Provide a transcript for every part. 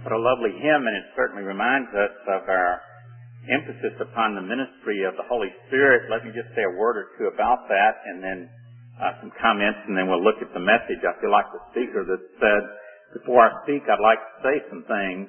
What a lovely hymn, and it certainly reminds us of our emphasis upon the ministry of the Holy Spirit. Let me just say a word or two about that, and then some comments, and then we'll look at the message. I feel like the speaker that said, before I speak, I'd like to say some things.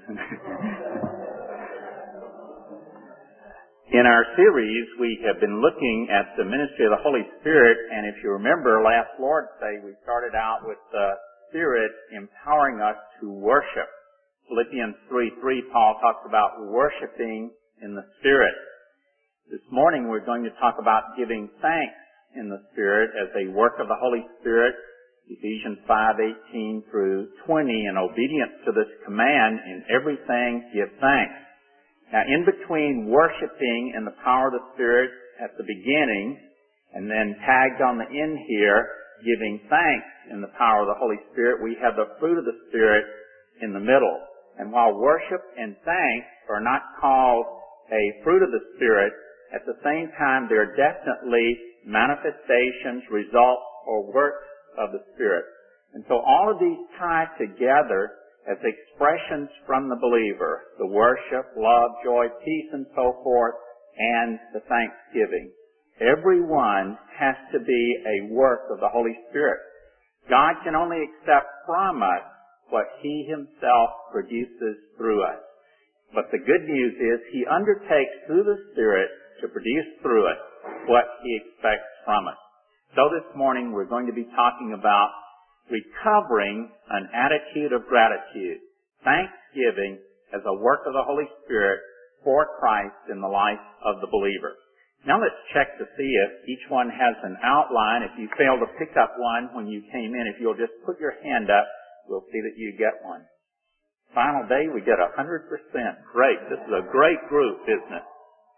In our series, we have been looking at the ministry of the Holy Spirit, and if you remember last Lord's Day, we started out with the Spirit empowering us to worship. Philippians 3:3, Paul talks about worshiping in the Spirit. This morning we're going to talk about giving thanks in the Spirit as a work of the Holy Spirit. Ephesians 5:18 through 20, in obedience to this command, in everything give thanks. Now, in between worshiping in the power of the Spirit at the beginning, and then tagged on the end here, giving thanks in the power of the Holy Spirit, we have the fruit of the Spirit in the middle. And while worship and thanks are not called a fruit of the Spirit, at the same time they're definitely manifestations, results, or works of the Spirit. And so all of these tie together as expressions from the believer: the worship, love, joy, peace, and so forth, and the thanksgiving. Every one has to be a work of the Holy Spirit. God can only accept from us what He Himself produces through us. But the good news is He undertakes through the Spirit to produce through us what He expects from us. So this morning we're going to be talking about recovering an attitude of gratitude, thanksgiving as a work of the Holy Spirit for Christ in the life of the believer. Now let's check to see if each one has an outline. If you failed to pick up one when you came in, if you'll just put your hand up, we'll see that you get one. Final day, we get 100%. Great. This is a great group, isn't it?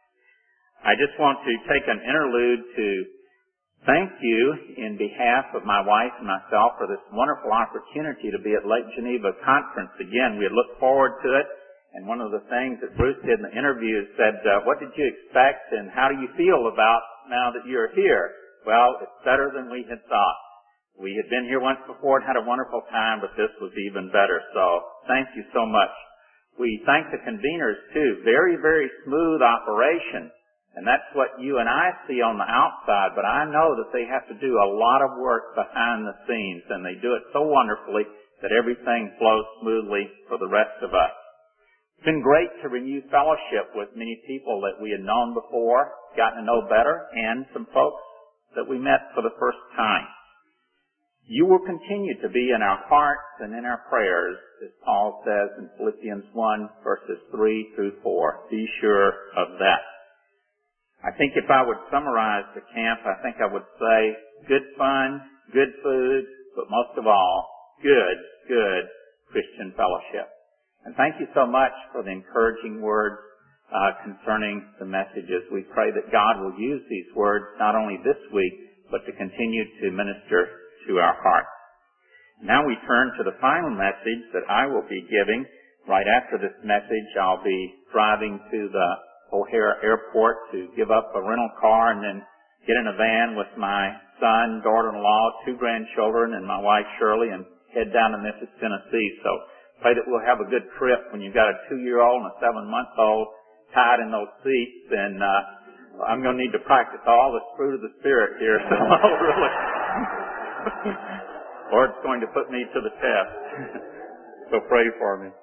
I just want to take an interlude to thank you in behalf of my wife and myself for this wonderful opportunity to be at Lake Geneva Conference again. We had looked forward to it, and one of the things that Bruce did in the interview said, what did you expect and how do you feel about now that you're here? Well, it's better than we had thought. We had been here once before and had a wonderful time, but this was even better. So thank you so much. We thank the conveners too. Very, very smooth operation. And that's what you and I see on the outside, but I know that they have to do a lot of work behind the scenes, and they do it so wonderfully that everything flows smoothly for the rest of us. It's been great to renew fellowship with many people that we had known before, gotten to know better, and some folks that we met for the first time. You will continue to be in our hearts and in our prayers, as Paul says in Philippians 1, verses 3 through 4. Be sure of that. I think if I would summarize the camp, I think I would say good fun, good food, but most of all, good Christian fellowship. And thank you so much for the encouraging words concerning the messages. We pray that God will use these words not only this week, but to continue to minister to our hearts. Now we turn to the final message that I will be giving. Right after this message, I'll be driving to the O'Hare Airport to give up a rental car and then get in a van with my son, daughter-in-law, 2 grandchildren, and my wife Shirley and head down to Memphis, Tennessee. So pray that we'll have a good trip. When you've got a 2-year-old and a 7-month-old tied in those seats, and I'm going to need to practice all the fruit of the Spirit here. So I'll really, or it's going to put me to the test. So pray for me.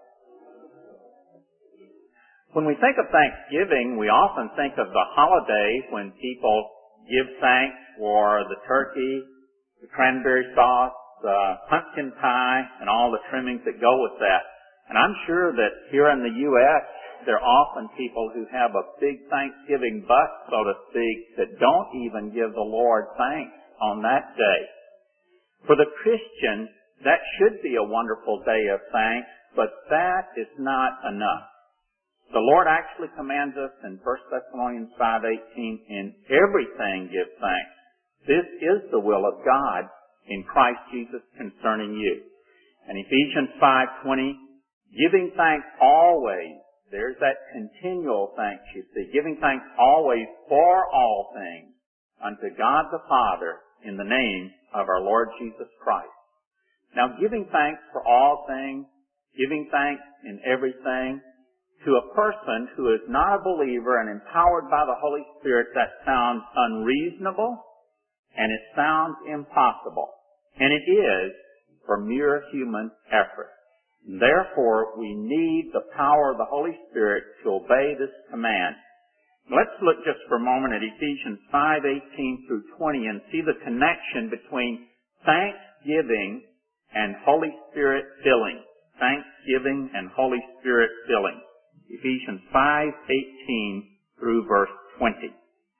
When we think of Thanksgiving, we often think of the holiday when people give thanks for the turkey, the cranberry sauce, the pumpkin pie, and all the trimmings that go with that. And I'm sure that here in the U.S., there are often people who have a big Thanksgiving bust, so to speak, that don't even give the Lord thanks on that day. For the Christian, that should be a wonderful day of thanks, but that is not enough. The Lord actually commands us in 1 Thessalonians 5:18, in everything give thanks. This is the will of God in Christ Jesus concerning you. And Ephesians 5:20, giving thanks always. There's that continual thanks, you see. Giving thanks always for all things unto God the Father in the name of our Lord Jesus Christ. Now, giving thanks for all things giving thanks in everything, to a person who is not a believer and empowered by the Holy Spirit, that sounds unreasonable and it sounds impossible. And it is for mere human effort. Therefore, we need the power of the Holy Spirit to obey this command. Let's look just for a moment at Ephesians 5:18 through 20 and see the connection between thanksgiving and Holy Spirit filling. Thanksgiving and Holy Spirit filling. Ephesians 5:18 through verse 20.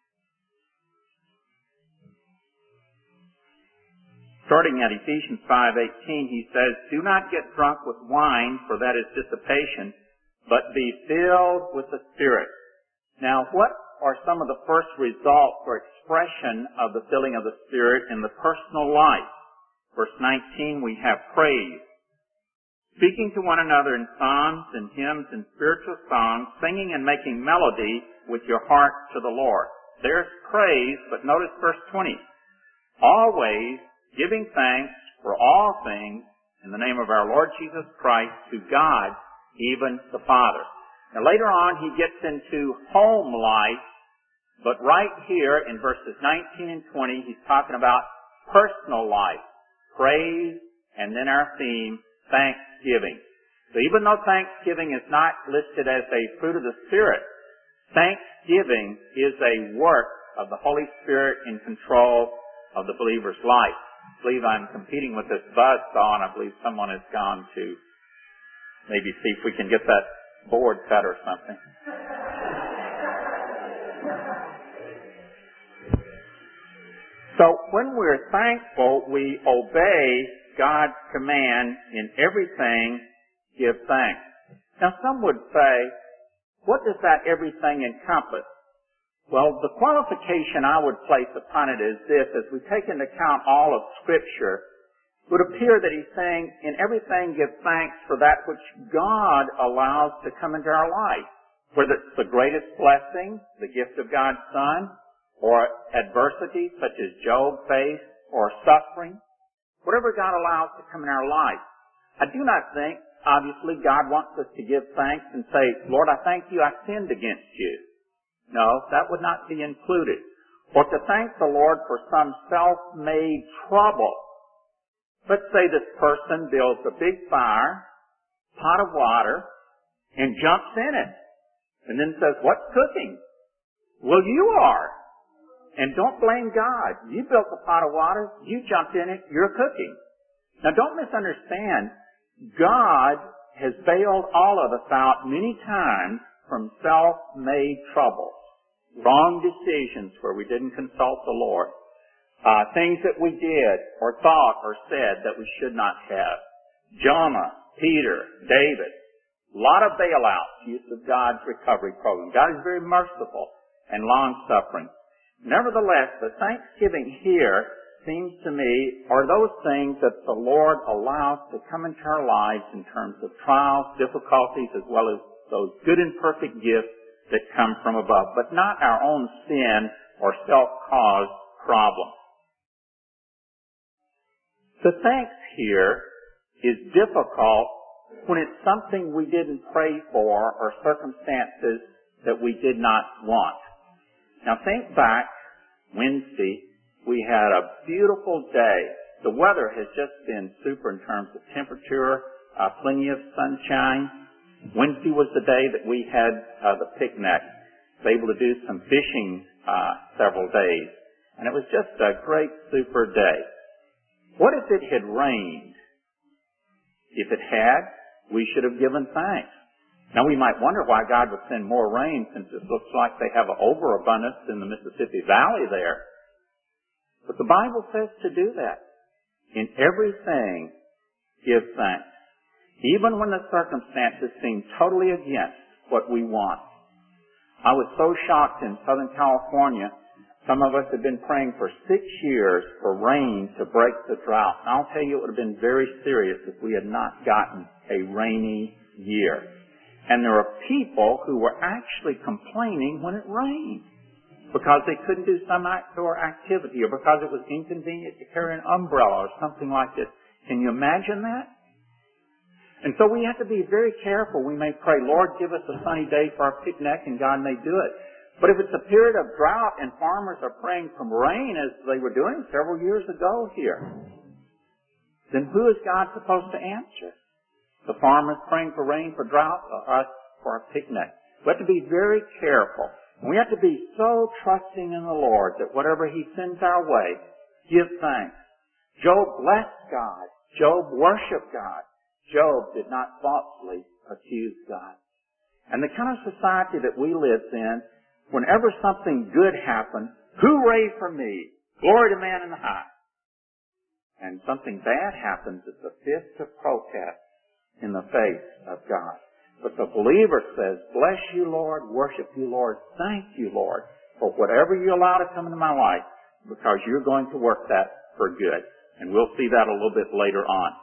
Starting at Ephesians 5:18, he says, "Do not get drunk with wine, for that is dissipation, but be filled with the Spirit." Now, what are some of the first results or expression of the filling of the Spirit in the personal life? Verse 19, we have praise. Speaking to one another in psalms and hymns and spiritual songs, singing and making melody with your heart to the Lord. There's praise, but notice verse 20. Always giving thanks for all things in the name of our Lord Jesus Christ to God, even the Father. Now later on he gets into home life, but right here in verses 19 and 20 he's talking about personal life, praise, and then our theme, thanksgiving. So even though thanksgiving is not listed as a fruit of the Spirit, thanksgiving is a work of the Holy Spirit in control of the believer's life. I believe I'm competing with this buzzsaw, and I believe someone has gone to maybe see if we can get that board cut or something. So when we're thankful, we obey God's command in everything, give thanks. Now some would say, what does that everything encompass? Well, the qualification I would place upon it is this: as we take into account all of Scripture, it would appear that he's saying, in everything give thanks for that which God allows to come into our life. Whether it's the greatest blessing, the gift of God's Son, or adversity such as Job faced, or suffering, whatever God allows to come in our life. I do not think, obviously, God wants us to give thanks and say, Lord, I thank you I sinned against you. No, that would not be included. Or to thank the Lord for some self-made trouble. Let's say this person builds a big fire, pot of water, and jumps in it. And then says, what's cooking? Well, you are. And don't blame God. You built the pot of water, you jumped in it, you're cooking. Now don't misunderstand. God has bailed all of us out many times from self-made trouble. Wrong decisions where we didn't consult the Lord. Things that we did or thought or said that we should not have. Jonah, Peter, David. A lot of bailouts, use of God's recovery program. God is very merciful and long-suffering. Nevertheless, the thanksgiving here seems to me are those things that the Lord allows to come into our lives in terms of trials, difficulties, as well as those good and perfect gifts that come from above, but not our own sin or self-caused problems. The thanks here is difficult when it's something we didn't pray for or circumstances that we did not want. Now think back, Wednesday, we had a beautiful day. The weather has just been super in terms of temperature, plenty of sunshine. Wednesday was the day that we had the picnic. Was able to do some fishing several days. And it was just a great, super day. What if it had rained? If it had, we should have given thanks. Now we might wonder why God would send more rain since it looks like they have an overabundance in the Mississippi Valley there. But the Bible says to do that. In everything, give thanks. Even when the circumstances seem totally against what we want. I was so shocked in Southern California. Some of us have been praying for 6 years for rain to break the drought. And I'll tell you, it would have been very serious if we had not gotten a rainy year. And there are people who were actually complaining when it rained because they couldn't do some outdoor activity or because it was inconvenient to carry an umbrella or something like this. Can you imagine that? And so we have to be very careful. We may pray, Lord, give us a sunny day for our picnic, and God may do it. But if it's a period of drought and farmers are praying for rain, as they were doing several years ago here, then who is God supposed to answer? The farmers praying for rain for drought, or us for our picnic? We have to be very careful. We have to be so trusting in the Lord that whatever He sends our way, give thanks. Job blessed God. Job worshiped God. Job did not falsely accuse God. And the kind of society that we live in, whenever something good happens, hooray for me, glory to man in the high. And something bad happens, it's a fist of protest in the face of God. But the believer says, bless you, Lord, worship you, Lord, thank you, Lord, for whatever you allow to come into my life, because you're going to work that for good. And we'll see that a little bit later on.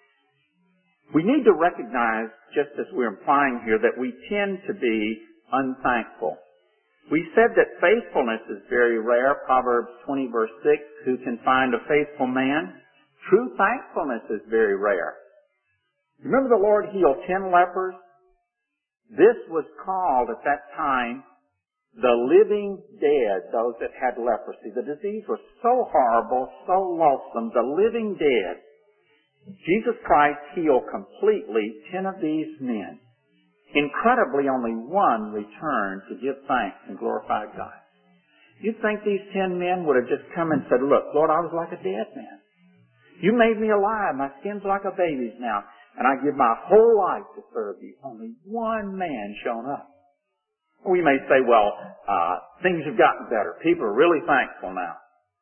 We need to recognize, just as we're implying here, that we tend to be unthankful. We said that faithfulness is very rare. Proverbs 20 verse 6, who can find a faithful man? True thankfulness is very rare. Remember the Lord healed 10 lepers? This was called at that time the living dead, those that had leprosy. The disease was so horrible, so loathsome, the living dead. Jesus Christ healed completely 10 of these men. Incredibly, only one returned to give thanks and glorify God. You'd think these 10 men would have just come and said, look, Lord, I was like a dead man. You made me alive. My skin's like a baby's now. And I give my whole life to serve you. Only one man shown up. We may say, well, things have gotten better. People are really thankful now.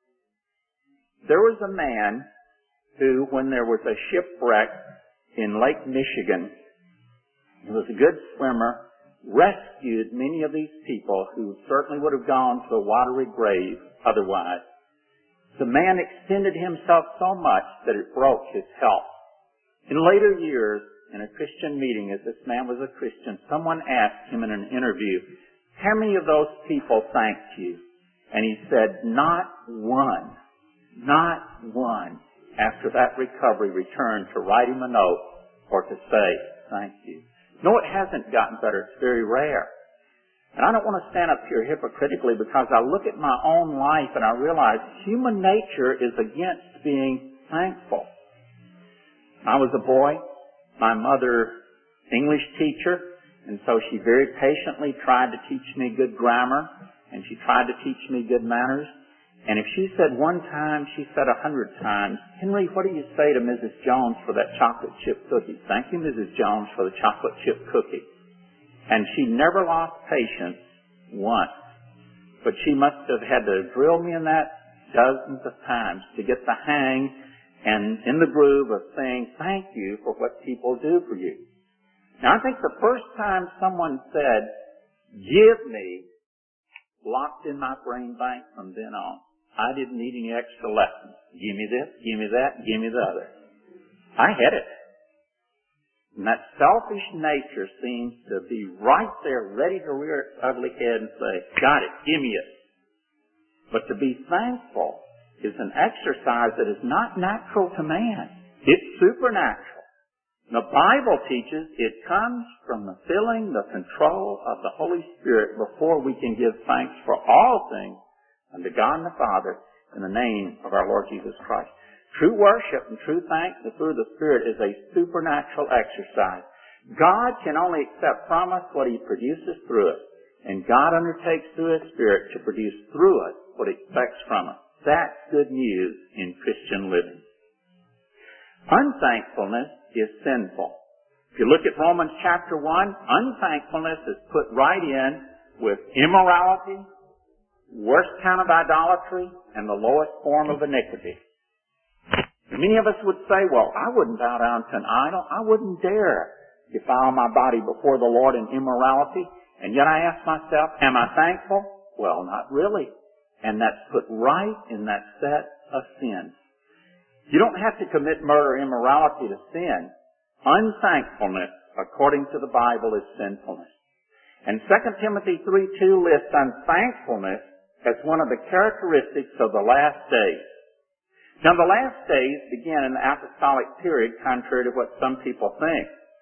There was a man who, when there was a shipwreck in Lake Michigan, he was a good swimmer, rescued many of these people who certainly would have gone to a watery grave otherwise. The man extended himself so much that it broke his health. In later years, in a Christian meeting, as this man was a Christian, someone asked him in an interview, how many of those people thanked you? And he said, not one. Not one. After that recovery, returned to write him a note or to say, thank you. No, it hasn't gotten better. It's very rare. And I don't want to stand up here hypocritically because I look at my own life and I realize human nature is against being thankful. I was a boy. My mother, English teacher, and so she very patiently tried to teach me good grammar and she tried to teach me good manners. And if she said one time, she said 100 times, Henry, what do you say to Mrs. Jones for that chocolate chip cookie? Thank you, Mrs. Jones, for the chocolate chip cookie. And she never lost patience once. But she must have had to drill me in that dozens of times to get the hang and in the groove of saying thank you for what people do for you. Now, I think the first time someone said, give me, locked in my brain bank from then on. I didn't need any extra lessons. Give me this, give me that, give me the other. I had it. And that selfish nature seems to be right there ready to rear its ugly head and say, got it, give me it. But to be thankful is an exercise that is not natural to man. It's supernatural. The Bible teaches it comes from the filling, the control of the Holy Spirit before we can give thanks for all things unto God and the Father in the name of our Lord Jesus Christ. True worship and true thanks through the Spirit is a supernatural exercise. God can only accept from us what He produces through us. And God undertakes through His Spirit to produce through us what He expects from us. That's good news in Christian living. Unthankfulness is sinful. If you look at Romans chapter 1, unthankfulness is put right in with immorality, worst kind of idolatry, and the lowest form of iniquity. Many of us would say, well, I wouldn't bow down to an idol. I wouldn't dare defile my body before the Lord in immorality. And yet I ask myself, am I thankful? Well, not really. And that's put right in that set of sins. You don't have to commit murder or immorality to sin. Unthankfulness, according to the Bible, is sinfulness. And 2 Timothy 3:2 lists unthankfulness as one of the characteristics of the last days. Now, the last days begin in the apostolic period, contrary to what some people think.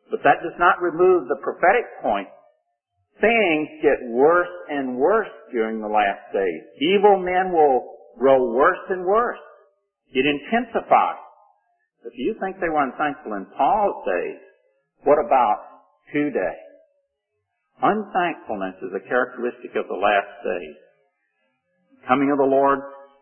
But that does not remove the prophetic point. Things get worse and worse during the last days. Evil men will grow worse and worse. It intensifies. If you think they were unthankful in Paul's days, what about today? Unthankfulness is a characteristic of the last days. Coming of the Lord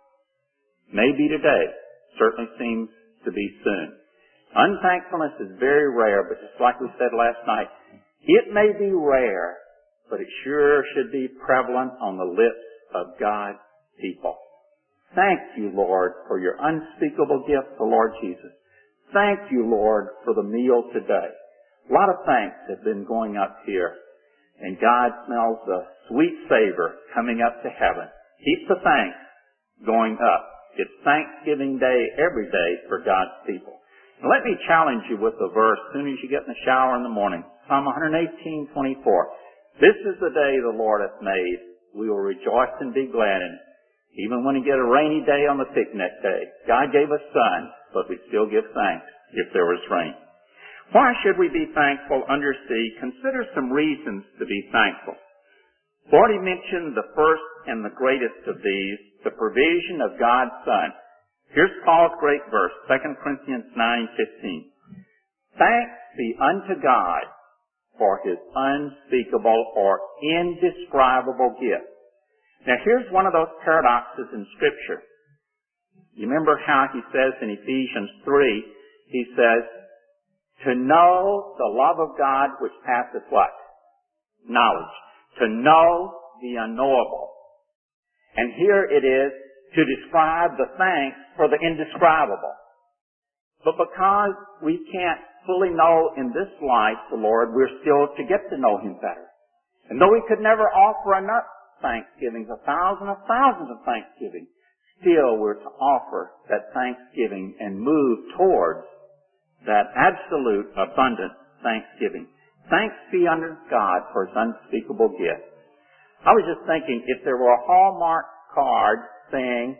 may be today, certainly seems to be soon. Unthankfulness is very rare, but just like we said last night, it may be rare, but it sure should be prevalent on the lips of God's people. Thank you, Lord, for your unspeakable gift, the Lord Jesus. Thank you, Lord, for the meal today. A lot of thanks have been going up here, and God smells the sweet savor coming up to heaven. Keep the thanks going up. It's Thanksgiving Day every day for God's people. Now let me challenge you with a verse as soon as you get in the shower in the morning. Psalm 118:24. This is the day the Lord hath made. We will rejoice and be glad in it. Even when we get a rainy day on the picnic day. God gave us sun, but we still give thanks if there was rain. Why should we be thankful under C? Consider some reasons to be thankful. I've already mentioned the first and the greatest of these, the provision of God's Son. Here's Paul's great verse, 2 Corinthians 9:15. Thanks be unto God for His unspeakable or indescribable gift. Now here's one of those paradoxes in Scripture. You remember how he says in Ephesians 3, he says, to know the love of God which passeth what? Knowledge. To know the unknowable. And here it is to describe the thanks for the indescribable. But because we can't fully know in this life the Lord, we're still to get to know Him better. And though we could never offer enough thanksgivings, thousands of thanksgiving, still we're to offer that thanksgiving and move towards that absolute abundant thanksgiving. Thanks be unto God for His unspeakable gift. I was just thinking, if there were a Hallmark card saying,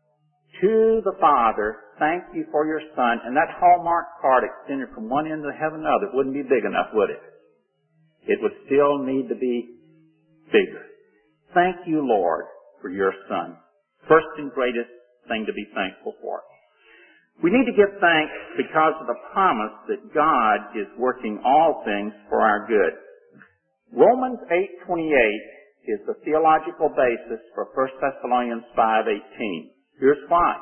to the Father, thank you for your Son, and that Hallmark card extended from one end of heaven to the other, it wouldn't be big enough, would it? It would still need to be bigger. Thank you, Lord, for your Son. First and greatest thing to be thankful for. We need to give thanks because of the promise that God is working all things for our good. Romans 8:28 is the theological basis for 1 Thessalonians 5:18. Here's why.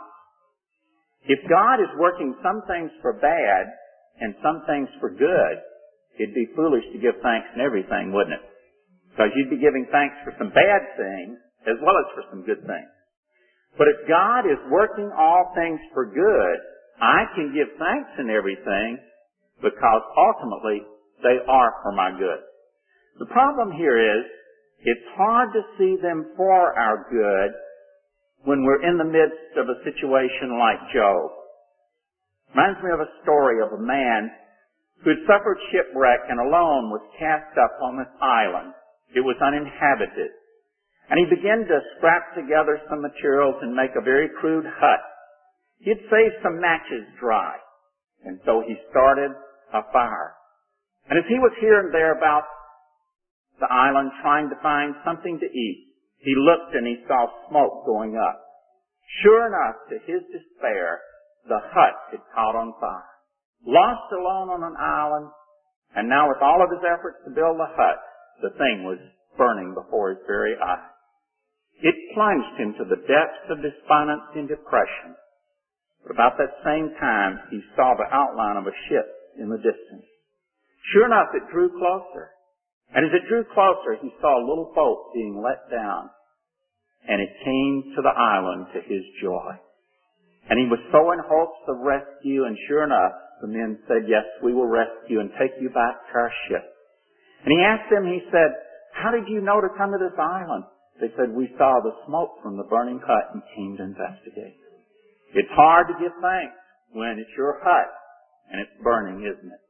If God is working some things for bad and some things for good, it'd be foolish to give thanks in everything, wouldn't it? Because you'd be giving thanks for some bad things as well as for some good things. But if God is working all things for good, I can give thanks in everything because ultimately they are for my good. The problem here is it's hard to see them for our good when we're in the midst of a situation like Job. Reminds me of a story of a man who had suffered shipwreck and alone was cast up on this island. It was uninhabited. And he began to scrap together some materials and make a very crude hut. He had saved some matches dry, and so he started a fire. And as he was here and there about the island trying to find something to eat, he looked and he saw smoke going up. Sure enough, to his despair, the hut had caught on fire. Lost alone on an island, and now with all of his efforts to build the hut, the thing was burning before his very eyes. It plunged him to the depths of despondency and depression. But about that same time, he saw the outline of a ship in the distance. Sure enough, it drew closer. And as it drew closer, he saw a little boat being let down. And it came to the island to his joy. And he was so in hopes of rescue, and sure enough, the men said, yes, we will rescue and take you back to our ship. And he asked them, he said, how did you know to come to this island? They said, we saw the smoke from the burning hut and came to investigate. It's hard to give thanks when it's your hut and it's burning, isn't it?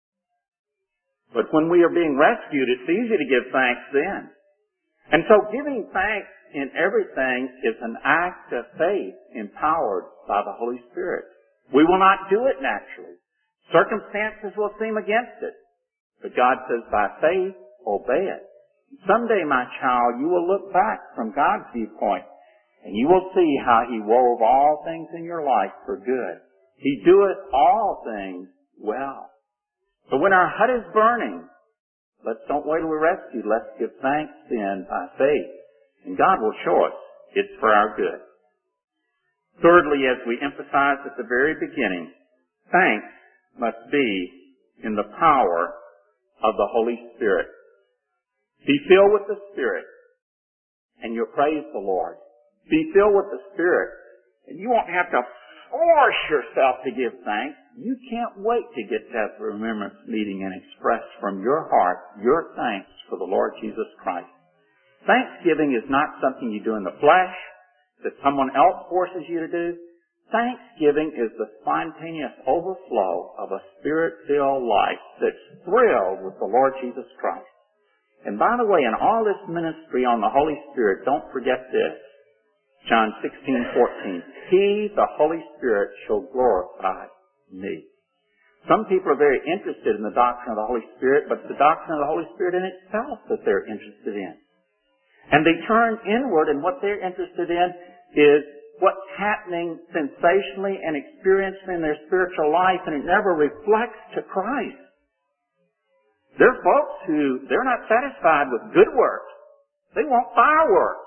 But when we are being rescued, it's easy to give thanks then. And so giving thanks in everything is an act of faith empowered by the Holy Spirit. We will not do it naturally. Circumstances will seem against it. But God says, by faith, obey it. Someday, my child, you will look back from God's viewpoint, and you will see how He wove all things in your life for good. He doeth all things well. So when our hut is burning, let's don't wait till we're rescued. Let's give thanks then by faith. And God will show us it's for our good. Thirdly, as we emphasized at the very beginning, thanks must be in the power of the Holy Spirit. Be filled with the Spirit, and you'll praise the Lord. Be filled with the Spirit, and you won't have to force yourself to give thanks. You can't wait to get to that remembrance meeting and express from your heart your thanks for the Lord Jesus Christ. Thanksgiving is not something you do in the flesh, that someone else forces you to do. Thanksgiving is the spontaneous overflow of a Spirit-filled life that's thrilled with the Lord Jesus Christ. And by the way, in all this ministry on the Holy Spirit, don't forget this. John 16:14. He, the Holy Spirit, shall glorify me. Some people are very interested in the doctrine of the Holy Spirit, but it's the doctrine of the Holy Spirit in itself that they're interested in. And they turn inward, and what they're interested in is what's happening sensationally and experientially in their spiritual life, and it never reflects to Christ. There are folks who, they're not satisfied with good works. They want fireworks.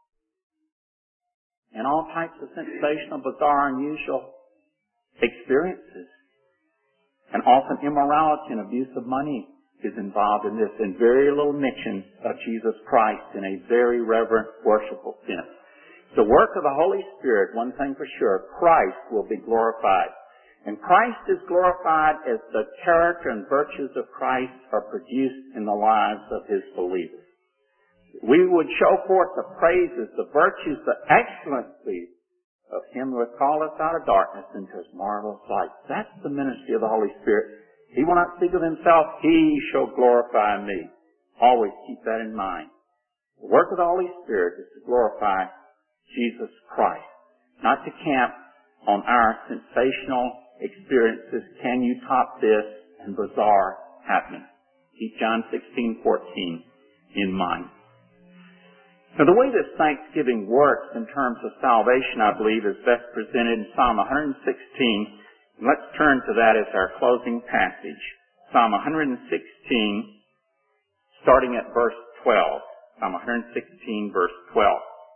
And all types of sensational, bizarre, unusual experiences. And often immorality and abuse of money is involved in this, and very little mention of Jesus Christ in a very reverent, worshipful sense. The work of the Holy Spirit, one thing for sure, Christ will be glorified. And Christ is glorified as the character and virtues of Christ are produced in the lives of His believers. We would show forth the praises, the virtues, the excellencies of Him who hath called us out of darkness into His marvelous light. That's the ministry of the Holy Spirit. He will not speak of Himself. He shall glorify me. Always keep that in mind. The work of the Holy Spirit is to glorify Jesus Christ, not to camp on our sensational experiences. Can you top this and bizarre happening? Keep John 16:14 in mind. Now, the way this Thanksgiving works in terms of salvation, I believe, is best presented in Psalm 116. And let's turn to that as our closing passage. Psalm 116, starting at verse 12. Psalm 116, verse 12.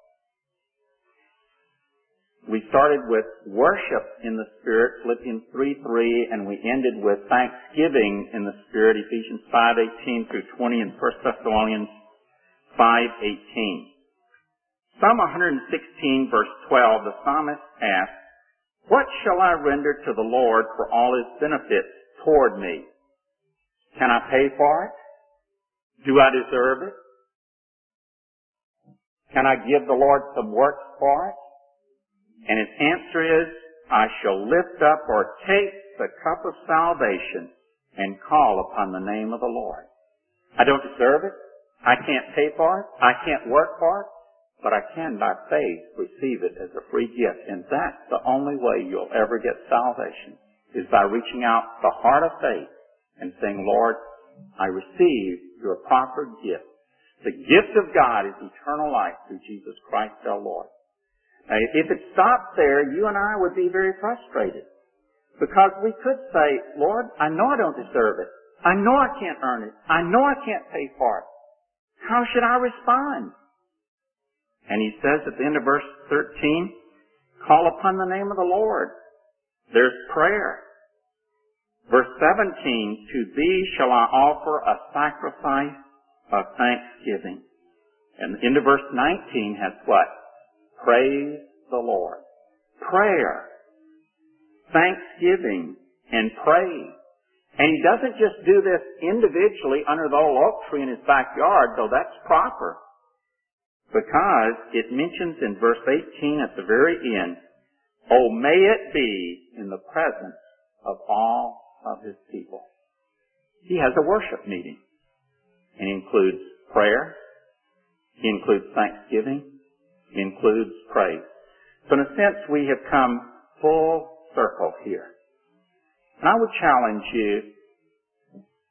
We started with worship in the Spirit, Philippians 3:3, and we ended with thanksgiving in the Spirit, Ephesians 5:18 through 20, and 1 Thessalonians 5:18. Psalm 116, verse 12, the psalmist asks, "What shall I render to the Lord for all His benefits toward me? Can I pay for it? Do I deserve it? Can I give the Lord some works for it?" And his answer is, "I shall lift up or take the cup of salvation and call upon the name of the Lord." I don't deserve it. I can't pay for it. I can't work for it. But I can, by faith, receive it as a free gift. And that's the only way you'll ever get salvation, is by reaching out the heart of faith and saying, "Lord, I receive your proper gift." The gift of God is eternal life through Jesus Christ our Lord. Now, if it stopped there, you and I would be very frustrated. Because we could say, "Lord, I know I don't deserve it. I know I can't earn it. I know I can't pay for it. How should I respond?" And He says at the end of verse 13, "Call upon the name of the Lord." There's prayer. Verse 17, "To Thee shall I offer a sacrifice of thanksgiving." And the end of verse 19 has what? Praise the Lord. Prayer, thanksgiving, and praise. And He doesn't just do this individually under the old oak tree in His backyard, though that's proper. Because it mentions in verse 18 at the very end, "Oh, may it be in the presence of all of His people." He has a worship meeting. And He includes prayer. He includes thanksgiving. He includes praise. So in a sense, we have come full circle here. And I would challenge you,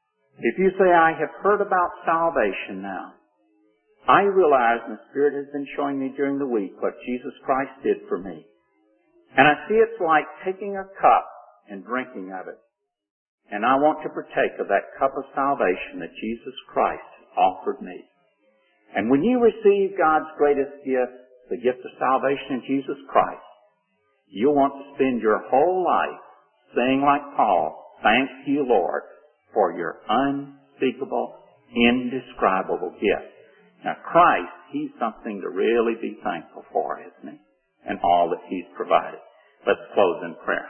If you say, I have heard about salvation now, I realize, and the Spirit has been showing me during the week, what Jesus Christ did for me. And I see it's like taking a cup and drinking of it. And I want to partake of that cup of salvation that Jesus Christ offered me. And when you receive God's greatest gift, the gift of salvation in Jesus Christ, you'll want to spend your whole life saying like Paul, thank you, Lord, for your unspeakable, indescribable gift. Now Christ, He's something to really be thankful for, isn't He? And all that He's provided. Let's close in prayer.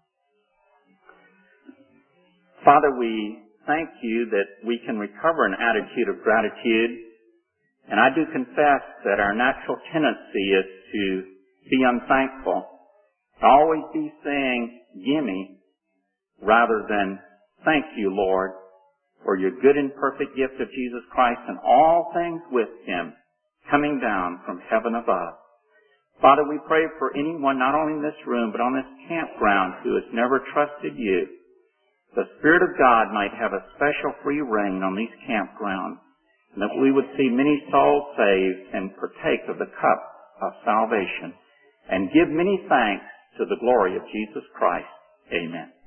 Father, we thank You that we can recover an attitude of gratitude. And I do confess that our natural tendency is to be unthankful, to always be saying, gimme, rather than thank You, Lord, for Your good and perfect gift of Jesus Christ and all things with Him coming down from heaven above. Father, we pray for anyone, not only in this room, but on this campground who has never trusted You. The Spirit of God might have a special free reign on these campgrounds, and that we would see many souls saved and partake of the cup of salvation, and give many thanks to the glory of Jesus Christ. Amen.